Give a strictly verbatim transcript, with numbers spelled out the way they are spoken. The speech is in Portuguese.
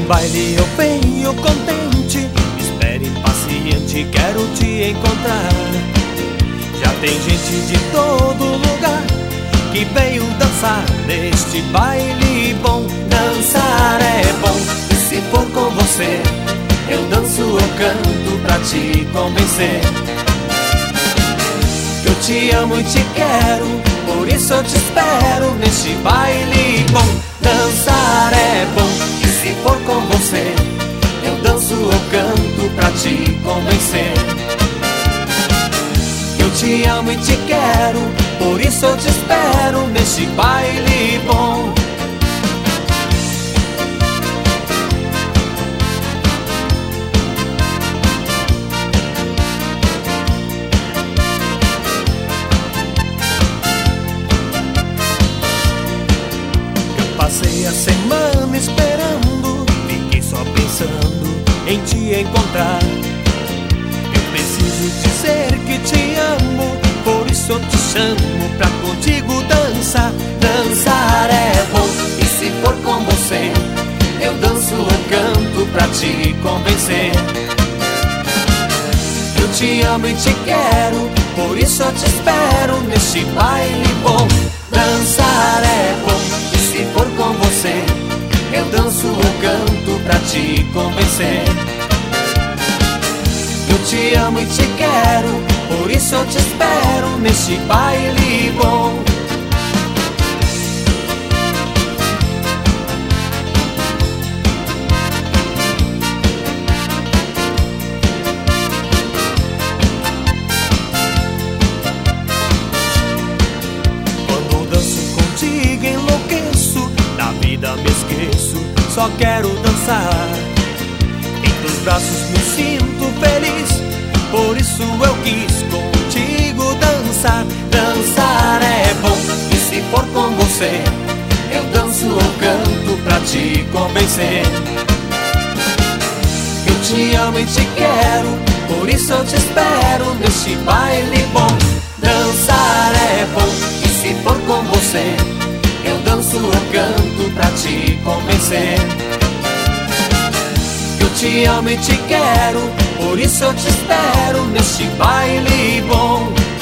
baile eu venho contente, espere impaciente, quero te encontrar. Já tem gente de todo lugar que veio dançar neste baile bom. Dançar é bom, e se for com você, eu danço, eu canto pra te convencer. Que eu te amo e te quero, por isso eu te espero neste baile bom. Dançar é bom, e se for com você, eu danço, eu canto pra te convencer. Que eu te amo e te quero, por isso eu te espero neste baile bom. Passei a semana esperando, fiquei só pensando em te encontrar. Eu preciso dizer que te amo, por isso eu te chamo pra contigo dançar. Dançar é bom, e se for com você, eu danço, eu canto pra te convencer. Eu te amo e te quero, por isso eu te espero neste baile bom. Dançar é bom, e se for com você, eu danço, eu canto pra te convencer. Eu te amo e te quero, por isso eu te espero neste baile bom. Enlouqueço, da vida me esqueço, só quero dançar. Em teus braços me sinto feliz, por isso eu quis contigo dançar. Dançar é bom, e se for com você, eu danço, eu canto pra te convencer. Eu te amo e te quero, por isso eu te espero neste baile bom. Dançar é bom, e se for com você, eu danço, eu canto pra te convencer. Eu te amo e te quero, por isso eu te espero neste baile bom.